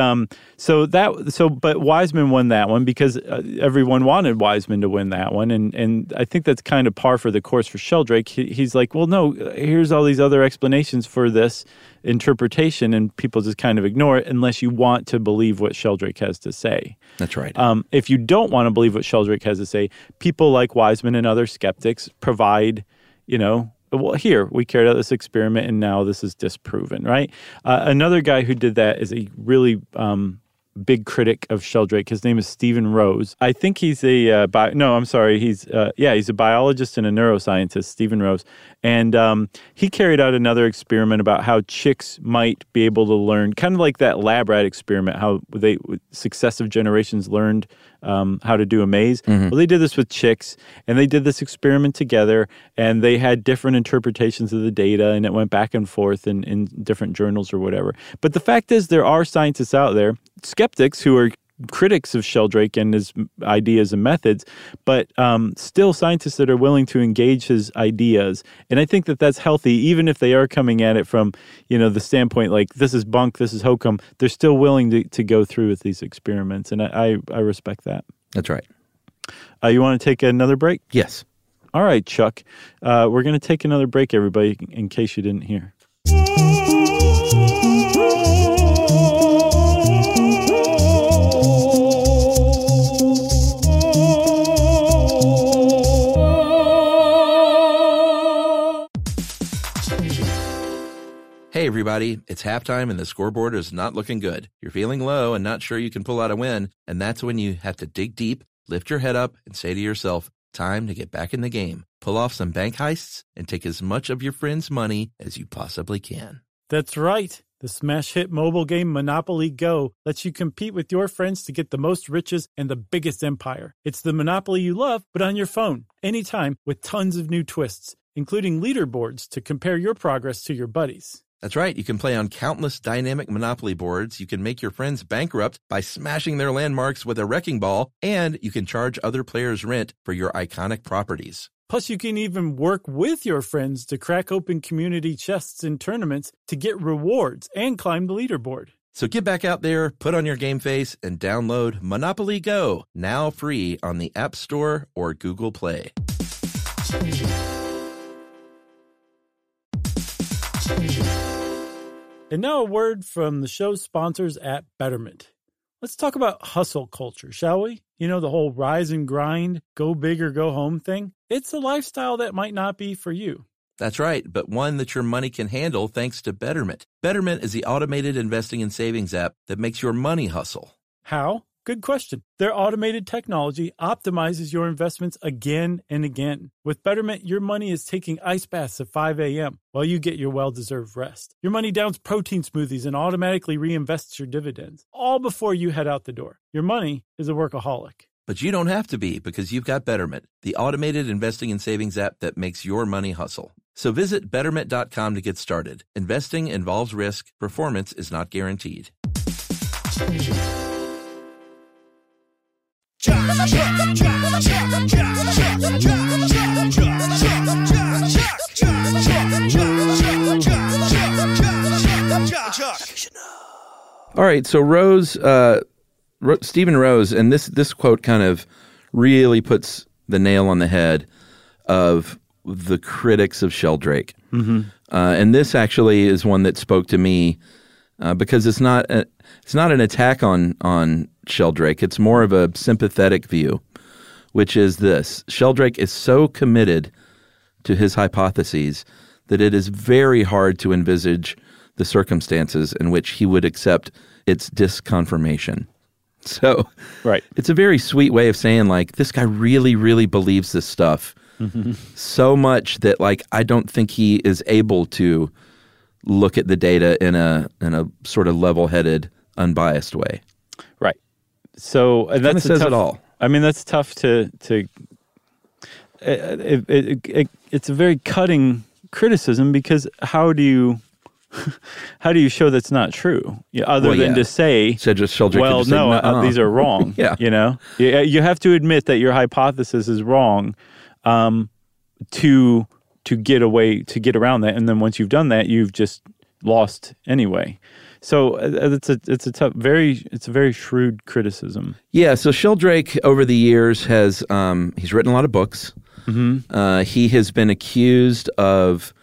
but Wiseman won that one because everyone wanted Wiseman to win that one, and I think that's kind of par for the course for Sheldrake. He's like, well, no, here's all these other explanations for this interpretation, and people just kind of ignore it unless you want to believe what Sheldrake has to say. That's right. If you don't want to believe what Sheldrake has to say, people like Wiseman and other skeptics provide, well, here, we carried out this experiment, and now this is disproven, right? Another guy who did that is a really big critic of Sheldrake. His name is Stephen Rose. I think he's he's a biologist and a neuroscientist, Stephen Rose. And he carried out another experiment about how chicks might be able to learn, kind of like that lab rat experiment, how successive generations learned how to do a maze. Mm-hmm. Well, they did this with chicks, and they did this experiment together, and they had different interpretations of the data, and it went back and forth in different journals or whatever. But the fact is, there are scientists out there, skeptics who are critics of Sheldrake and his ideas and methods, but still scientists that are willing to engage his ideas. And I think that that's healthy, even if they are coming at it from, the standpoint like, this is bunk, this is hokum. They're still willing to go through with these experiments, and I respect that. That's right. You want to take another break? Yes. All right, Chuck. We're going to take another break, everybody, in case you didn't hear. Hey, everybody, it's halftime and the scoreboard is not looking good. You're feeling low and not sure you can pull out a win, and that's when you have to dig deep, lift your head up, and say to yourself, time to get back in the game. Pull off some bank heists and take as much of your friends' money as you possibly can. That's right. The smash hit mobile game Monopoly Go lets you compete with your friends to get the most riches and the biggest empire. It's the Monopoly you love, but on your phone, anytime, with tons of new twists. including leaderboards to compare your progress to your buddies. That's right. You can play on countless dynamic Monopoly boards. You can make your friends bankrupt by smashing their landmarks with a wrecking ball, and you can charge other players rent for your iconic properties. Plus, you can even work with your friends to crack open community chests in tournaments to get rewards and climb the leaderboard. So get back out there, put on your game face, and download Monopoly Go, now free on the App Store or Google Play. And now a word from the show's sponsors at Betterment. Let's talk about hustle culture, shall we? You know, the whole rise and grind, go big or go home thing. It's a lifestyle that might not be for you. That's right, but one that your money can handle thanks to Betterment. Betterment is the automated investing and savings app that makes your money hustle. How? Good question. Their automated technology optimizes your investments again and again. With Betterment, your money is taking ice baths at 5 a.m. while you get your well-deserved rest. Your money downs protein smoothies and automatically reinvests your dividends, all before you head out the door. Your money is a workaholic. But you don't have to be, because you've got Betterment, the automated investing and savings app that makes your money hustle. So visit Betterment.com to get started. Investing involves risk. Performance is not guaranteed. All right, so Stephen Rose, and this quote kind of really puts the nail on the head of the critics of Sheldrake. Mm-hmm. And this actually is one that spoke to me because it's not an attack on Sheldrake. It's more of a sympathetic view, which is this: Sheldrake is so committed to his hypotheses that it is very hard to envisage the circumstances in which he would accept its disconfirmation. So right. It's a very sweet way of saying, like, this guy really, really believes this stuff so much that, like, I don't think he is able to look at the data in a sort of level-headed, unbiased way. Right. So and that says it all. I mean, that's tough to it's a very cutting criticism, because how do you show that's not true? Other than to say, Sheldrake these are wrong. Yeah. You know, you have to admit that your hypothesis is wrong to get around that, and then once you've done that, you've just lost anyway. So it's a very shrewd criticism. Yeah. So Sheldrake over the years has he's written a lot of books. Mm-hmm. He has been accused of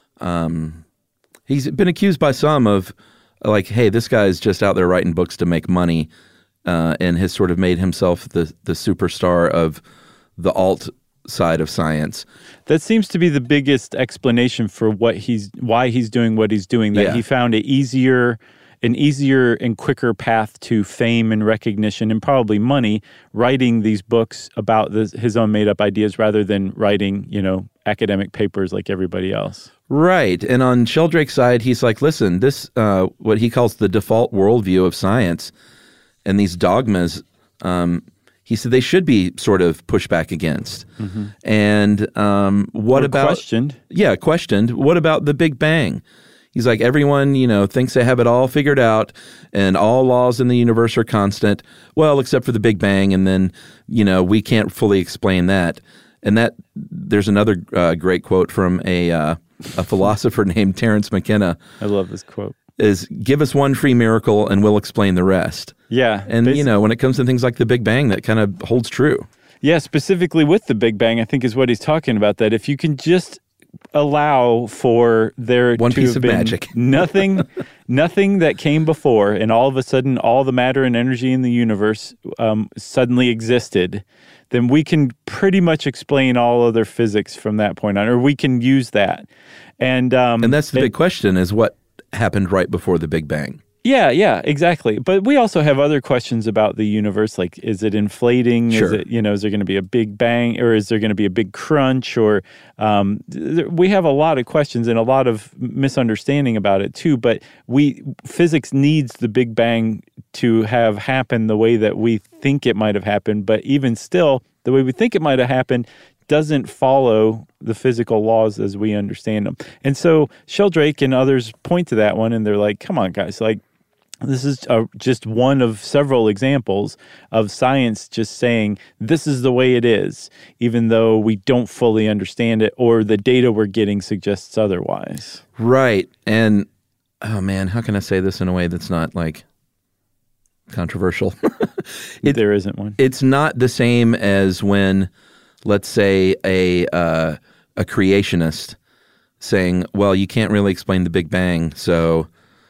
he's been accused by some of, like, hey, this guy's just out there writing books to make money, and has sort of made himself the superstar of the alt side of science. That seems to be the biggest explanation for why he's doing what he's doing. That he found an easier and quicker path to fame and recognition and probably money writing these books about his own made up ideas rather than writing, academic papers like everybody else. Right. And on Sheldrake's side, he's like, listen, this what he calls the default worldview of science and these dogmas, he said they should be sort of pushed back against. Mm-hmm. And questioned? Yeah, questioned. What about the Big Bang? He's like, everyone, thinks they have it all figured out and all laws in the universe are constant. Well, except for the Big Bang. And then, we can't fully explain that. And there's another great quote from a philosopher named Terence McKenna. I love this quote. Is, give us one free miracle and we'll explain the rest. Yeah. And, when it comes to things like the Big Bang, that kind of holds true. Yeah, specifically with the Big Bang, I think is what he's talking about, that if you can just allow for there one to piece have of been magic. nothing that came before, and all of a sudden all the matter and energy in the universe suddenly existed, then we can pretty much explain all other physics from that point on, or we can use that. And that's the big question, is what happened right before the Big Bang. Yeah, exactly. But we also have other questions about the universe, like, is it inflating? Sure. Is it, is there going to be a big bang, or is there going to be a big crunch? Or we have a lot of questions and a lot of misunderstanding about it too. But physics needs the Big Bang to have happened the way that we think it might have happened. But even still, the way we think it might have happened doesn't follow the physical laws as we understand them. And so Sheldrake and others point to that one, and they're like, come on, guys, like, this is just one of several examples of science just saying this is the way it is, even though we don't fully understand it or the data we're getting suggests otherwise. Right. And, oh man, how can I say this in a way that's not like controversial? There isn't one. It's not the same as when, let's say, a creationist saying, well, you can't really explain the Big Bang, so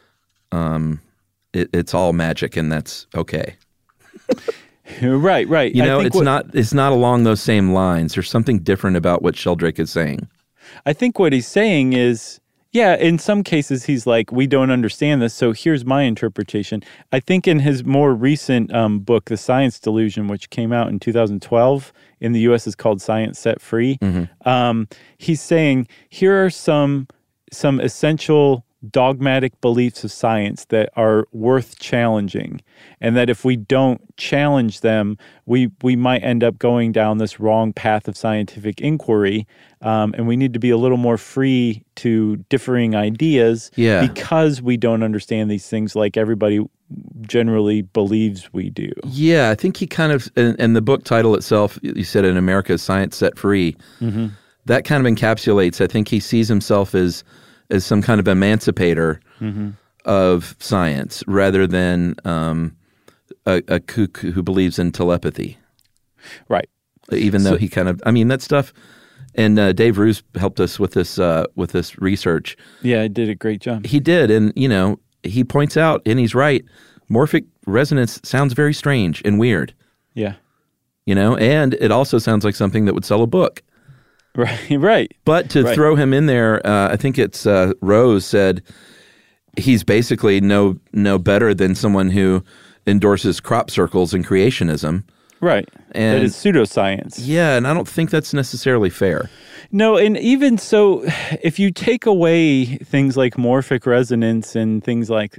it's all magic and that's okay. Right. You know, it's not along those same lines. There's something different about what Sheldrake is saying. I think what he's saying is, yeah, in some cases he's like, we don't understand this, so here's my interpretation. I think in his more recent book, The Science Delusion, which came out in 2012, in the U.S. is called Science Set Free, he's saying, here are some essential dogmatic beliefs of science that are worth challenging, and that if we don't challenge them, we might end up going down this wrong path of scientific inquiry, and we need to be a little more free to differing ideas because we don't understand these things like everybody generally believes we do. Yeah, I think he kind of, and the book title itself, you said in America, Science Set Free, that kind of encapsulates, I think he sees himself as some kind of emancipator of science rather than a kook who believes in telepathy. Right. Even though he kind of, I mean, that stuff, and Dave Roos helped us with this research. Yeah, he did a great job. He did, and, you know, he points out, and he's right, morphic resonance sounds very strange and weird. Yeah. You know, and it also sounds like something that would sell a book. Right. But to throw him in there, I think it's Rose said he's basically no better than someone who endorses crop circles and creationism. Right. And that is pseudoscience. Yeah, and I don't think that's necessarily fair. No, and even so, if you take away things like morphic resonance and things like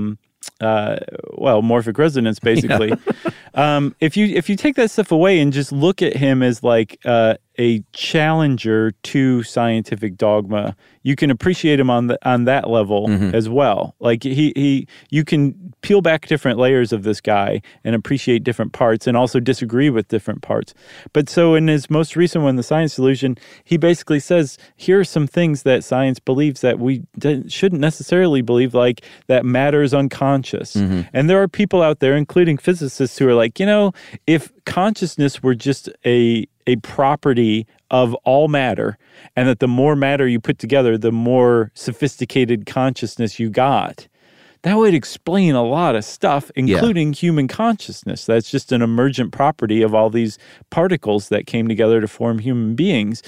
morphic resonance, basically. If you take that stuff away and just look at him as like a challenger to scientific dogma, you can appreciate him on that level as well. Like you can peel back different layers of this guy and appreciate different parts and also disagree with different parts. But so in his most recent one, The Science Delusion, he basically says, here are some things that science believes that we shouldn't necessarily believe, like that matter is unconscious. And there are people out there, including physicists, who are like, you know, if consciousness were just a property of all matter, and that the more matter you put together, the more sophisticated consciousness you got, that would explain a lot of stuff, including human consciousness. That's just an emergent property of all these particles that came together to form human beings.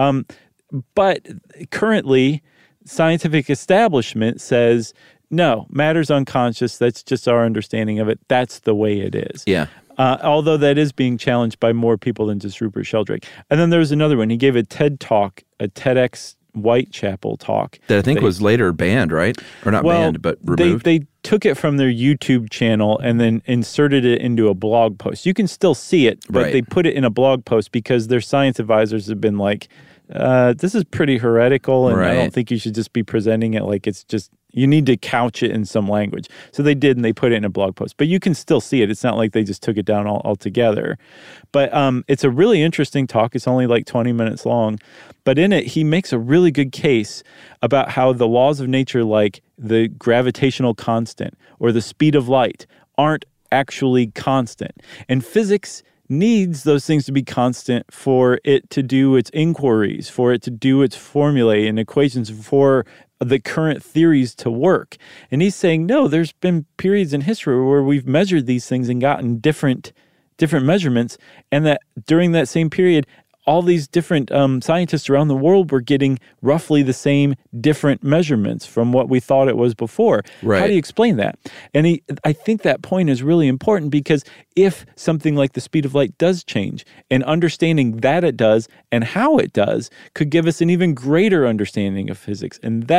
But currently, scientific establishment says, no, matter's unconscious. That's just our understanding of it. That's the way it is. Yeah. Although that is being challenged by more people than just Rupert Sheldrake. And then there was another one. He gave a TED talk, a TEDx Whitechapel talk. That I think was later banned, right? Or not banned, but removed. They took it from their YouTube channel and then inserted it into a blog post. You can still see it, but they put it in a blog post because their science advisors have been like, this is pretty heretical, and I don't think you should just be presenting it like it's just, you need to couch it in some language. So they did, and they put it in a blog post. But you can still see it. It's not like they just took it down altogether. But it's a really interesting talk. It's only like 20 minutes long. But in it, he makes a really good case about how the laws of nature, like the gravitational constant or the speed of light, aren't actually constant. And physics needs those things to be constant for it to do its inquiries, for it to do its formulae and equations, for the current theories to work. And he's saying, no, there's been periods in history where we've measured these things and gotten different measurements, and that during that same period, all these different scientists around the world were getting roughly the same different measurements from what we thought it was before. Right. How do you explain that? And I think that point is really important, because if something like the speed of light does change, and understanding that it does and how it does could give us an even greater understanding of physics. And that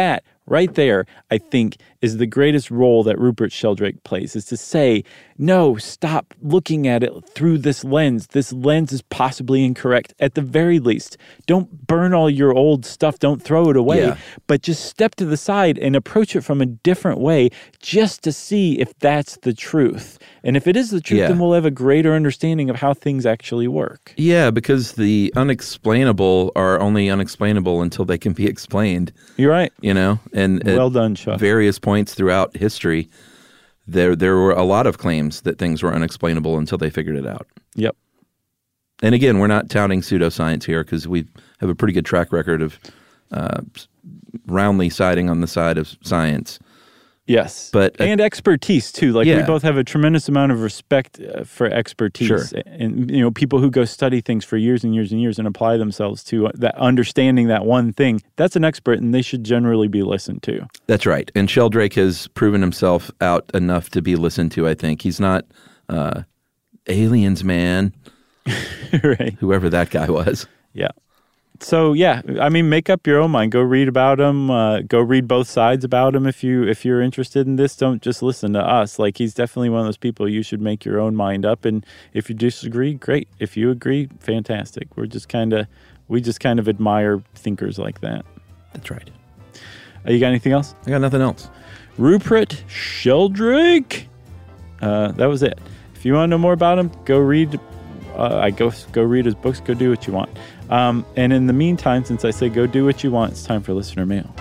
right there, I think, is the greatest role that Rupert Sheldrake plays, is to say, no, stop looking at it through this lens. This lens is possibly incorrect. At the very least, don't burn all your old stuff. Don't throw it away, but just step to the side and approach it from a different way just to see if that's the truth. And if it is the truth, then we'll have a greater understanding of how things actually work. Yeah, because the unexplainable are only unexplainable until they can be explained. You're right. You know, and well done, Chuck. Various points throughout history, there were a lot of claims that things were unexplainable until they figured it out. Yep. And again, we're not touting pseudoscience here because we have a pretty good track record of roundly siding on the side of science. Yes, and expertise too. Like we both have a tremendous amount of respect for expertise, and people who go study things for years and years and years and apply themselves to that, understanding that one thing. That's an expert, and they should generally be listened to. That's right. And Sheldrake has proven himself out enough to be listened to. I think he's not aliens, man. Right. Whoever that guy was. Yeah. So, I mean, make up your own mind. Go read about him. Go read both sides about him if you're interested in this. Don't just listen to us. Like, he's definitely one of those people you should make your own mind up. And if you disagree, great. If you agree, fantastic. We just kind of admire thinkers like that. That's right. You got anything else? I got nothing else. Rupert Sheldrake. That was it. If you want to know more about him, go read. Go read his books. Go do what you want. And in the meantime, since I say go do what you want, it's time for listener mail.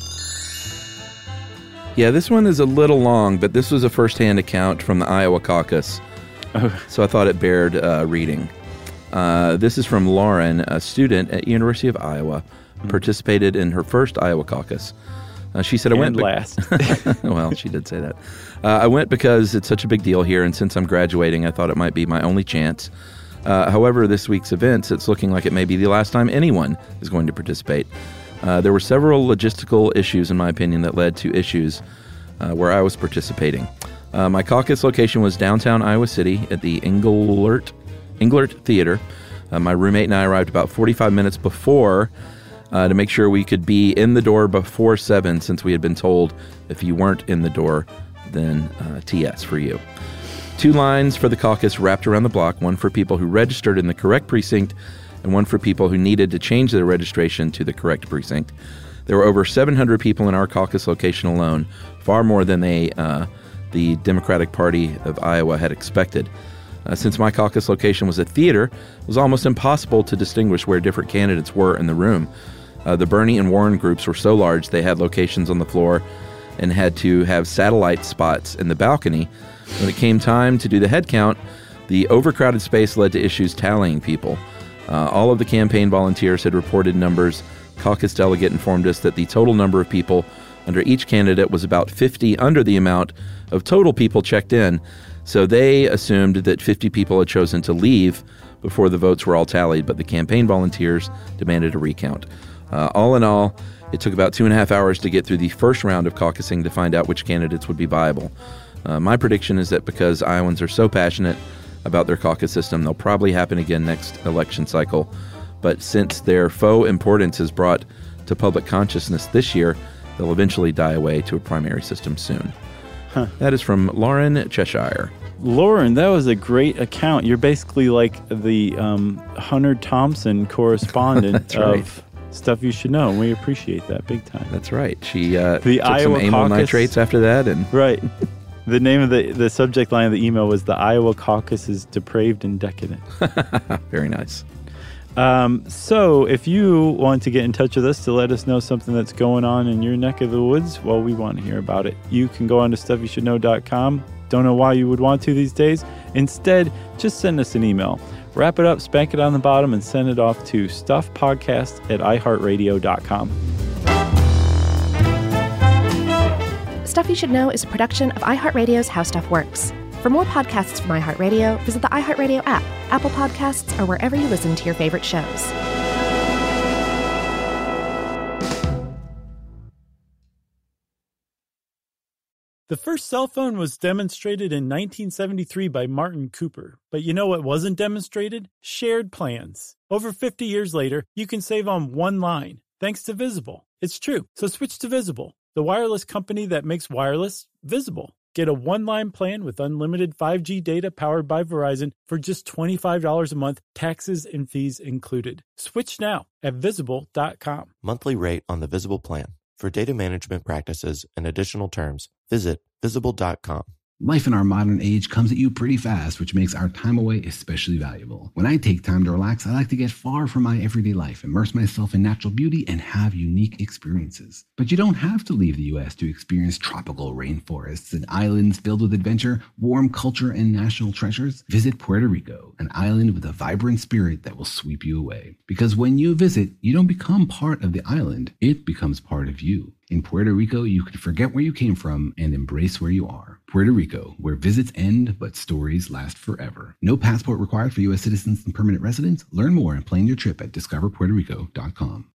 Yeah, this one is a little long, but this was a firsthand account from the Iowa caucus. So I thought it bared reading. This is from Lauren, a student at University of Iowa, participated in her first Iowa caucus. She said, I went last. Well, she did say that. I went because it's such a big deal here, and since I'm graduating, I thought it might be my only chance. However, this week's events, it's looking like it may be the last time anyone is going to participate. There were several logistical issues, in my opinion, that led to issues where I was participating. My caucus location was downtown Iowa City at the Englert Theater. My roommate and I arrived about 45 minutes before to make sure we could be in the door before 7, since we had been told if you weren't in the door, then TS for you. 2 lines for the caucus wrapped around the block, one for people who registered in the correct precinct and one for people who needed to change their registration to the correct precinct. There were over 700 people in our caucus location alone, far more than the Democratic Party of Iowa had expected. Since my caucus location was a theater, it was almost impossible to distinguish where different candidates were in the room. The Bernie and Warren groups were so large they had locations on the floor and had to have satellite spots in the balcony. When it came time to do the head count, the overcrowded space led to issues tallying people. All of the campaign volunteers had reported numbers. Caucus delegate informed us that the total number of people under each candidate was about 50 under the amount of total people checked in. So they assumed that 50 people had chosen to leave before the votes were all tallied, but the campaign volunteers demanded a recount. All in all, it took about 2.5 hours to get through the first round of caucusing to find out which candidates would be viable. My prediction is that because Iowans are so passionate about their caucus system, they'll probably happen again next election cycle. But since their faux importance is brought to public consciousness this year, they'll eventually die away to a primary system soon. That is from Lauren Cheshire. Lauren, that was a great account. You're basically like the Hunter Thompson correspondent of Stuff You Should Know. We appreciate that big time. That's right. She took Iowa some amyl nitrates after that. Right. The name of the subject line of the email was The Iowa Caucus is Depraved and Decadent. Very nice. So if you want to get in touch with us to let us know something that's going on in your neck of the woods, well, we want to hear about it. You can go on to stuffyoushouldknow.com. Don't know why you would want to these days. Instead, just send us an email. Wrap it up, spank it on the bottom, and send it off to stuffpodcast@iheartradio.com. Stuff You Should Know is a production of iHeartRadio's How Stuff Works. For more podcasts from iHeartRadio, visit the iHeartRadio app, Apple Podcasts, or wherever you listen to your favorite shows. The first cell phone was demonstrated in 1973 by Martin Cooper. But you know what wasn't demonstrated? Shared plans. Over 50 years later, you can save on one line, thanks to Visible. It's true, so switch to Visible. the wireless company that makes wireless visible. Get a one-line plan with unlimited 5G data powered by Verizon for just $25 a month, taxes and fees included. Switch now at Visible.com. Monthly rate on the Visible plan. For data management practices and additional terms, visit Visible.com. Life in our modern age comes at you pretty fast, which makes our time away especially valuable. When I take time to relax, I like to get far from my everyday life, immerse myself in natural beauty, and have unique experiences. But you don't have to leave the U.S. to experience tropical rainforests and islands filled with adventure, warm culture, and national treasures. Visit Puerto Rico, an island with a vibrant spirit that will sweep you away. Because when you visit, you don't become part of the island, it becomes part of you. In Puerto Rico, you can forget where you came from and embrace where you are. Puerto Rico, where visits end, but stories last forever. No passport required for U.S. citizens and permanent residents. Learn more and plan your trip at discoverpuertorico.com.